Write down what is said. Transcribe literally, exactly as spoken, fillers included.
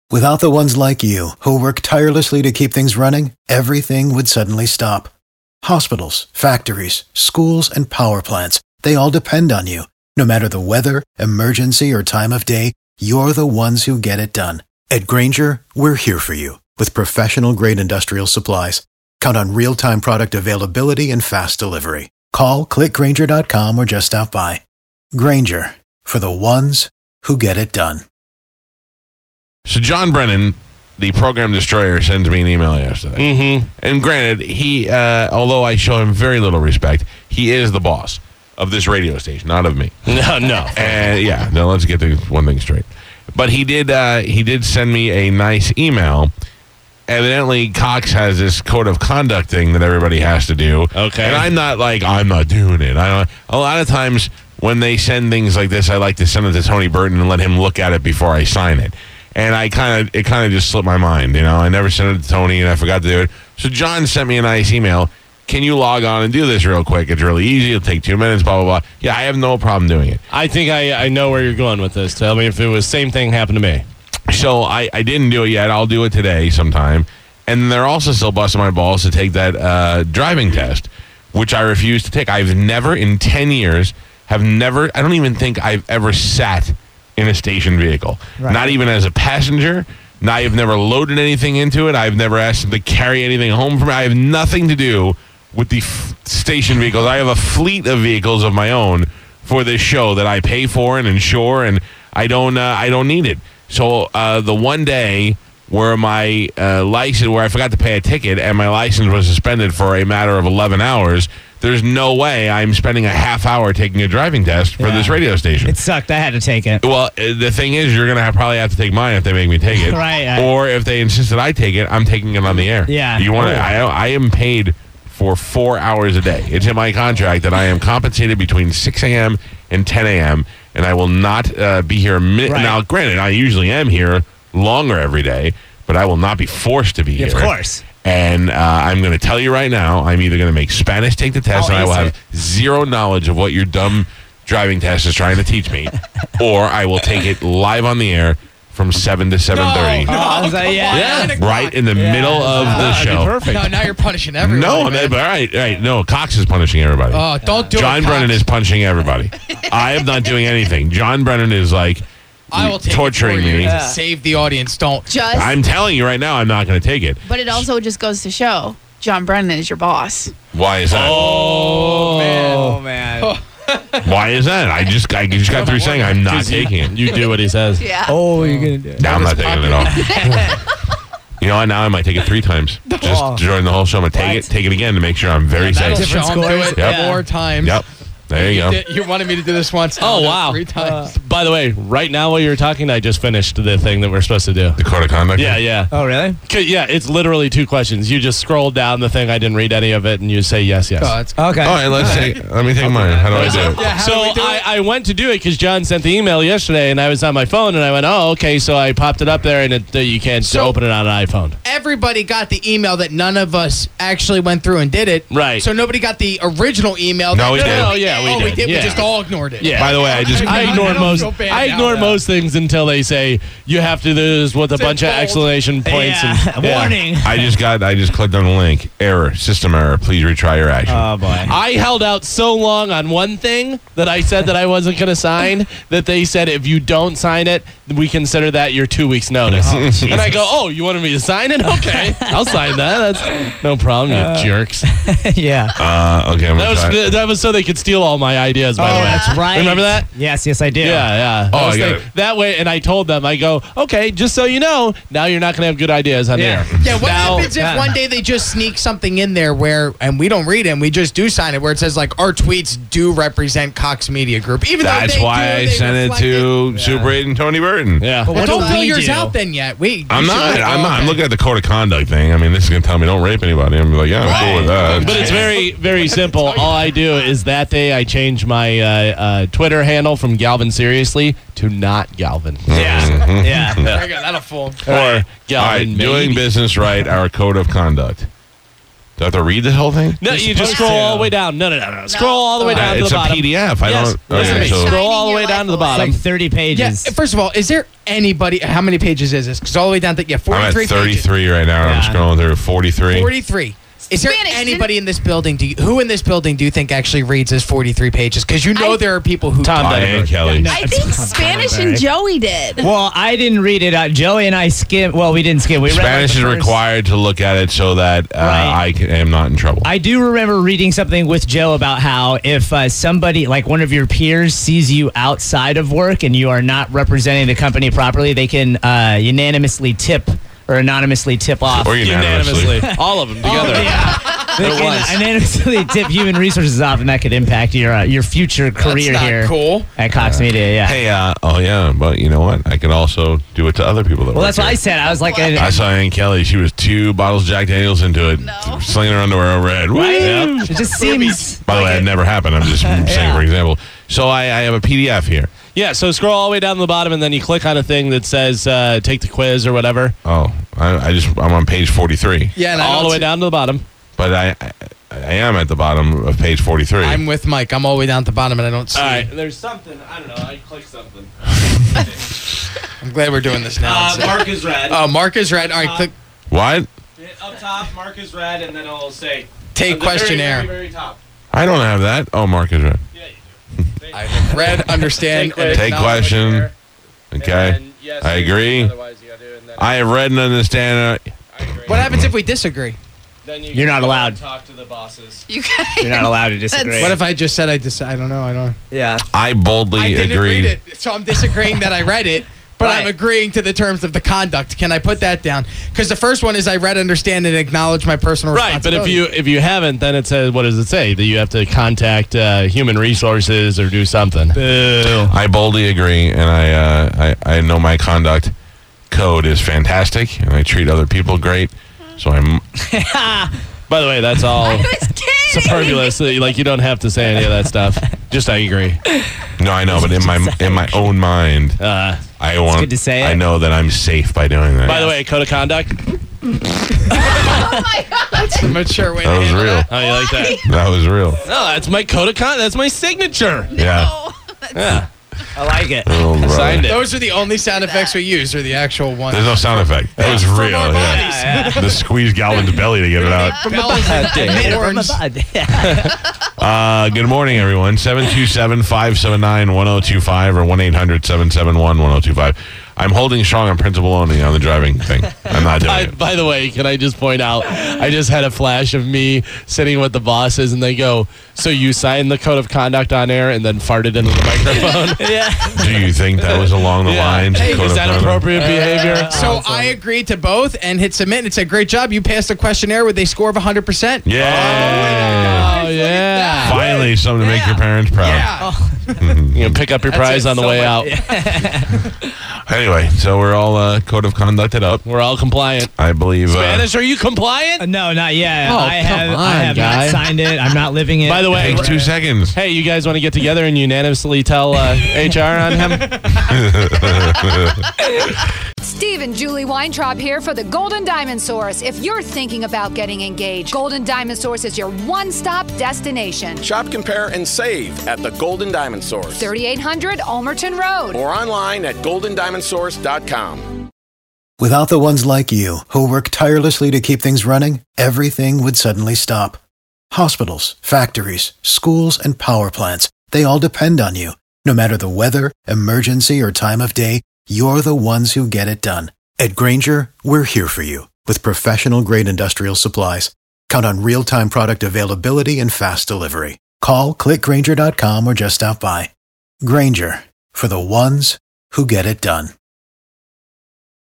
Without the ones like you, who work tirelessly to keep things running, everything would suddenly stop. Hospitals, factories, schools, and power plants, they all depend on you. No matter the weather, emergency, or time of day, you're the ones who get it done. At Grainger, we're here for you with professional-grade industrial supplies. Count on real-time product availability and fast delivery. Call, click Grainger dot com, or just stop by. Grainger, for the ones who get it done. So John Brennan, the program destroyer, sends me an email yesterday. Mm-hmm. And granted, he, uh, although I show him very little respect, he is the boss of this radio station, not of me. No, no. And yeah, no, let's get the one thing straight. But he did, uh, he did send me a nice email. Evidently, Cox has this code of conduct thing that everybody has to do. Okay. And I'm not like, I'm not doing it. I don't, a lot of times when they send things like this, I like to send it to Tony Burton and let him look at it before I sign it. And I kind of, it kind of just slipped my mind, you know. I never sent it to Tony, and I forgot to do it. So John sent me a nice email. Can you log on and do this real quick? It's really easy. It'll take two minutes, blah, blah, blah. Yeah, I have no problem doing it. I think I, I know where you're going with this. Tell me if it was same thing happened to me. So I, I didn't do it yet. I'll do it today sometime. And they're also still busting my balls to take that uh, driving test, which I refuse to take. I've never, in ten years, have never, I don't even think I've ever sat in a station vehicle. Right. Not even as a passenger. Not, I've never loaded anything into it. I've never asked them to carry anything home from it. I have nothing to do with the f- station vehicles. I have a fleet of vehicles of my own for this show that I pay for and insure, and I don't uh, I don't need it. So uh, the one day where my uh, license, where I forgot to pay a ticket and my license was suspended for a matter of eleven hours, there's no way I'm spending a half hour taking a driving test for yeah. this radio station. It sucked. I had to take it. Well, the thing is, you're going to probably have to take mine if they make me take it. Right. I, or if they insist that I take it, I'm taking it on the air. Yeah. You want? Oh. I, I am paid for four hours a day. It's in my contract that I am compensated between six a.m. and ten a.m., and I will not uh, be here a minute. Right. Now, granted, I usually am here longer every day, but I will not be forced to be yeah, here. Of course. And uh, I'm going to tell you right now, I'm either going to make Spanish take the test, I'll and I will ace have it. zero knowledge of what your dumb driving test is trying to teach me, or I will take it live on the air from seven to seven thirty. No, no. Oh, so, yeah. Yeah, right in the Yeah. middle of Uh, the show. Perfect. No, now you're punishing everyone. No, man. but all right, right. No, Cox is punishing everybody. Oh, don't do John it, Brennan Cox. is punishing everybody. I am not doing anything. John Brennan is like I will take torturing it for you me. to Yeah. save the audience. Don't. Just, I'm telling you right now, I'm not going to take it. but it also just goes to show John Brennan is your boss. Why is that? Oh, man. Oh, man. Why is that? I just I just got through saying I'm not taking it. You do what he says. Yeah. Oh, you're going to do it. No, I'm not taking it at all. You know what? Now I might take it three times. Just Oh. during the whole show, I'm going to take What? it, take it again to make sure I'm very That'll safe. Different show 'em do scores? it Yep. more times. Yep. There you go. did- you wanted me to do this once. Oh, I'll do it wow. Three times. By the way, right now while you were talking, I just finished the thing that we're supposed to do. The code of conduct? Yeah, yeah. Oh, really? 'Cause, yeah, it's literally two questions. You just scroll down the thing. I didn't read any of it, and you say yes, yes. Oh, that's good. Okay. All right, let's take, let me take mine. How do I do it? Yeah, how so do we do I, it? I went to do it because John sent the email yesterday, and I was on my phone, and I went, oh, okay. So I popped it up there, and it, uh, you can't So- open it on an iPhone. Everybody got the email that none of us actually went through and did it. Right. So nobody got the original email. No, that- we did. Oh, yeah, we oh, we did. did. We Yeah. just all ignored it. Yeah. By the way, I just I I ignore don't most. feel bad I now, ignore though. most things until they say you have to do this with a It's bunch of bold. exclamation points. Yeah. And, yeah. Warning. I just got I just clicked on the link. Error, system error. Please retry your action. Oh, boy. I held out so long on one thing that I said that I wasn't going to sign that they said if you don't sign it, we consider that your two weeks notice. Oh, and I go, oh, you wanted me to sign it? Okay, I'll sign that. That's no problem, you jerks. yeah. uh, okay, I'm That gonna was try. that was so they could steal all my ideas. By Oh, the way, that's right. Remember that? Yes, yes, I do. Yeah, yeah. Oh, That was I got the- it. That way, and I told them, I go, okay, just so you know, now you're not going to have good ideas on Yeah. the air. Yeah, what Now- happens if yeah. one day they just sneak something in there where, and we don't read it, and we just do sign it, where it says, like, our tweets do represent Cox Media Group. Even That's though they why do, I they sent it reflect to Super eight and Tony Burton. Yeah. But Well, what don't do fill we yours do? out then yet. We. I'm you not. should- I'm oh, not. I'm okay. looking at the code of conduct thing. I mean, this is going to tell me don't rape anybody. I'm like, yeah, I'm cool with that. But it's very, very simple. All I do is that day I change my uh, uh, Twitter handle from Galvin Seriously to not Galvin. Yeah. Yeah. Very good. That'll fool 'em. Or, all Galvin, right, doing maybe. business right, our code of conduct. Do I have to read this whole thing? No, you just scroll all the way down. No, no, no, no. Scroll all the way Uh, down to it's the a bottom. P D F. I Yes. don't. Listen to Okay, me. so Scroll all the way Shining down to the your light bottom. Like thirty pages. Yeah. First of all, is there anybody? How many pages is this? Because all the way down to yeah, I'm at forty-three thirty-three right now. Yeah. I'm scrolling through forty-three. pages. forty-three. Is there Spanish, anybody in this building? Do you, who in this building do you think actually reads this forty-three pages? Because you know I- there are people who Tom Diane Denver. Kelly. No. I think Spanish and Joey did. Well, I didn't read it. Uh, Joey and I skimmed. Well, we didn't skim. We read like Spanish the is first- required to look at it so that uh, Right. I can, am not in trouble. I do remember reading something with Joe about how if uh, somebody, like one of your peers, sees you outside of work and you are not representing the company properly, they can uh, unanimously tip or anonymously tip off. or unanimously. Unanimously. All of them together. They It can was. unanimously tip human resources off, and that could impact your uh, your future career That's not here cool. at Cox Media. Yeah. Hey, uh, oh yeah, but you know what? I could also do it to other people that well, work that's what I here. said. I was like, a, I saw Ann Kelly. She was two bottles of Jack Daniels into it, No. slinging her underwear over her head. Woo! Right? It just seems. By the way, like it it- never happened. I'm just saying, Yeah. for example. So I, I have a P D F here. Yeah, so scroll all the way down to the bottom, and then you click on a thing that says uh, take the quiz or whatever. Oh, I, I just I'm on page forty-three, Yeah, and I all don't the way see- down to the bottom. but I, I I am at the bottom of page forty-three. I'm with Mike. I'm all the way down at the bottom, and I don't see. All right, there's something. I don't know. I clicked something. I'm glad we're doing this now. Uh, So- mark is red. oh, Mark is red. All right, click. what? Up top, mark is red, and then it'll say Take at the very, questionnaire. Very, very top. I don't have that. Oh, Mark is red. Yeah, you do. I have read, understand, Take quiz. and Take acknowledge. question. And Okay. then yes I or agree. Otherwise, you gotta do it, and then I have read and understand. Uh, I agree. What happens if we disagree? Then you You're can not go allowed. and Talk to the bosses. You guys. You're not allowed to disagree. What if I just said I dis- I don't know. I don't. Yeah. I boldly I didn't agreed. read it, so I'm disagreeing that I read it. But Right. I'm agreeing to the terms of the conduct. Can I put that down? Because the first one is I read, understand, and acknowledge my personal Right, but if responsibility. you if you haven't, then it says what does it say? That you have to contact uh, human resources or do something. Boo. I boldly agree, and I, uh, I I know my conduct code is fantastic, and I treat other people great. So I'm. By the way, that's all I was kidding. superfluous. Like you don't have to say any of that stuff. Just I agree. No, I know, but in my in my own mind, Uh, I want. good to say I it. know that I'm safe by doing that. by the way, code of conduct. Oh my god. That's a mature way that to was handle real. that. How you like that? That was real. No, that's my code of conduct. That's my signature. Yeah. Oh, Yeah, I like it. Oh, brother. signed it. Those are the only sound effects we use, or the actual ones. There's no sound effect. That was From real. our Yeah. bodies. The squeeze Galvin's belly to get it out. Bells and horns. Uh, good morning, everyone. seven two seven, five seven nine, one oh two five or one eight hundred, seven seven one, one oh two five. I'm holding strong on principle only on the driving thing. I'm not doing By, it. by the way, can I just point out, I just had a flash of me sitting with the bosses, and they go, so you signed the code of conduct on air and then farted into the microphone? Yeah. Do you think that was along the Yeah. lines? Hey, Code is of that conduct? appropriate behavior? So I agreed to both and hit submit. And it said, "Great job, you passed the questionnaire with a score of one hundred percent." Yeah. Oh, yeah. Finally, something to make your parents proud. Yeah. You can pick up your prize it, on the so way much- out. Anyway, so we're all uh, code of conducted up. We're all compliant. I believe. Uh, Spanish, are you compliant? Uh, no, not yet. Oh, I come have, on, I have guy. not signed it. I'm not living it. By the way, takes two seconds. hey, you guys want to get together and unanimously tell uh, H R on him? Steve and Julie Weintraub here for the Golden Diamond Source. If you're thinking about getting engaged, Golden Diamond Source is your one-stop destination. Shop, compare, and save at the Golden Diamond Source. thirty-eight hundred Ulmerton Road. Or online at golden diamond source dot com. Without the ones like you, who work tirelessly to keep things running, everything would suddenly stop. Hospitals, factories, schools, and power plants, they all depend on you. No matter the weather, emergency, or time of day, you're the ones who get it done. At Grainger, we're here for you with professional-grade industrial supplies. Count on real-time product availability and fast delivery. Call, click Grainger dot com, or just stop by. Grainger, for the ones who get it done.